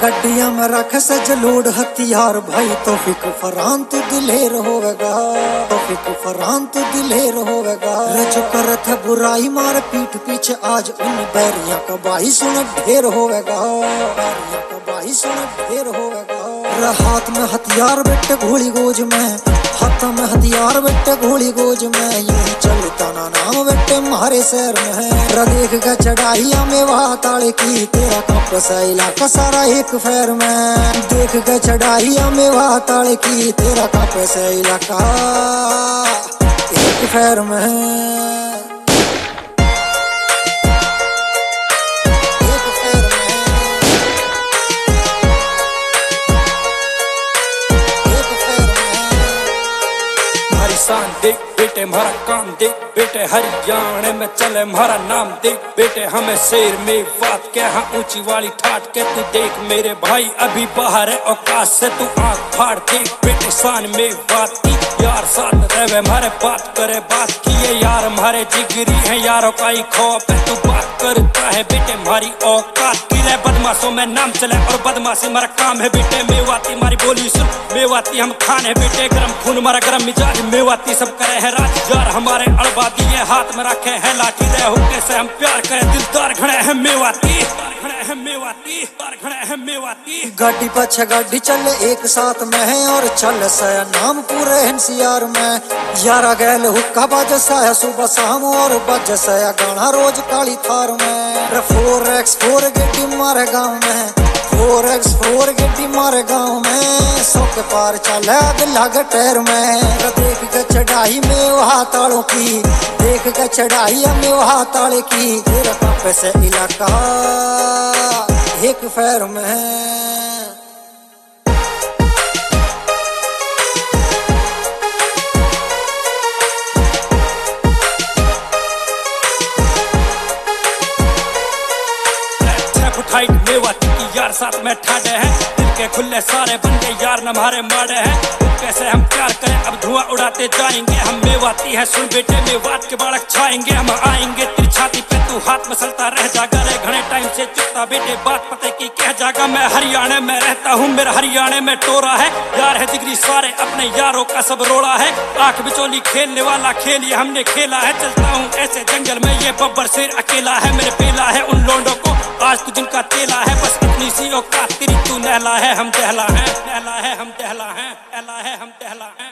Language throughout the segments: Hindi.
गड्डियां में रख सज लोड हथियार भाई, तो फिक फरान तू दिलेर होवेगा, तो फिक फरान तू दिलेर होवेगा। रज करत है बुराई मार पीठ पीछे आज उन बैरिया का बाई सुन ढेर होवेगा, बैरिया का बाई सुन ढेर होवेगा। हाथ में हथियार बेटे घोड़ी गोज में, हाथ में हथियार बेटे घोड़ी गोज में, यूं चलता ना नाम बेटे मारे शहर में है। देख के चढ़ाइया में वहा ताले की, तेरा कपस इलाका सारा एक फेर में। देख के चढ़ाइया में वहा ताले की, तेरा कपस इलाका एक फेर में है। शान देख बेटे हमारा काम देख बेटे, हरियाणा में चले हमारा नाम देख बेटे। हमें शेर में बात के हाँ ऊंची वाली ठाट के, तू देख मेरे भाई अभी बाहर है औकात से, तू आंख फाड़ देख बेटे। शान में बात की यार साथ रहे हमारे बात करे बात की, ये यार हमारे जिगरी है यारों का ही खौफ है। तू बात करता है बेटे हमारी औकात की, ले बदमाशों में नाम चले और बदमाशी हमारा काम है बेटे। मेवाती हमारी बोली सुन, मेवाती हम खान है बेटे, गरम खून हमारा गरम मिजाज, मेवाती सब करे है राज। यार हमारे अड़बा दिए हाथ में रखे है लाठी, रहे हुक्के से हम प्यार करें दिलदार खड़े हैं मेवाती, खड़े हैं मेवाती, खड़े हैं मेवाती। गाड़ी पीछे गाड़ी चले एक साथ में है और चल सया नाम पूरे एनसीआर में। यारा गैल हुक्का बज सया सुबह शाम और बज सया गाना रोज काली थार में। 4x4 गड्डी मारे गाँव में, 4x4 गड्डी मारे गाँव में, 100 के पार चले दिल्ला के टैर में। देख के चढ़ाई में वहा तालों की, देख के चढ़ाई में वहा ताले की, तेरा कापे से इलाका एक फेर में है। मेवाती की यार साथ में ठाडे हैं, दिल के खुले सारे बंदे यार न हमारे माड़े हैं। कैसे हम प्यार करें अब धुआं उड़ाते जाएंगे, हम मेवाती है सुन बेटे मेवात के बालक छाएंगे। हम आएंगे तेरी छाती पे तू हाथ मसलता रह जागा रे, घने टाइम से चुपता बेटे बात पते की कह जागा। मैं हरियाणा में रहता हूँ मेरा हरियाणा में टोरा है, यार है जिगरी सारे अपने यारों का सब रोड़ा है। आंख बिचौली खेलने वाला खेल ये हमने खेला है, चलता हूँ ऐसे जंगल में ये बब्बर शेर अकेला है। मेरे पेला है उन लोंडों को आज तू जिनका तेला है, बस इतनी सी औकात तेरी तू नहला है हम दहला है, नहला है हम दहला है, नहला है हम दहला है।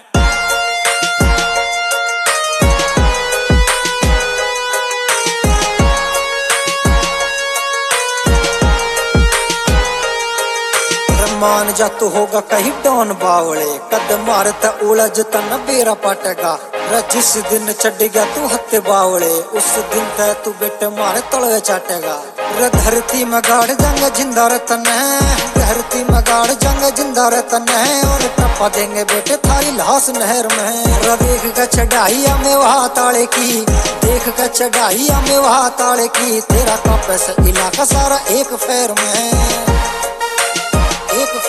मान जा तू होगा कहीं डॉन बावले, कद मारता उलझ तन बेरा पटेगा। जिस दिन चढ़ गया तू हत्ते बावले, उस दिन तय तू बेटे मारे तलवे चाटेगा। धरती में गाड़ जंग जिंदा रतन है, धरती में गाड़ जंग जिंदा रतन है, और टप्पा देंगे बेटे थारी लाश नहर में। देख के चढ़ाइया में वहा ताले की, देख के चढ़ाइया में वहा ताले की, तेरा कापे से इलाका सारा एक फेर में है, एक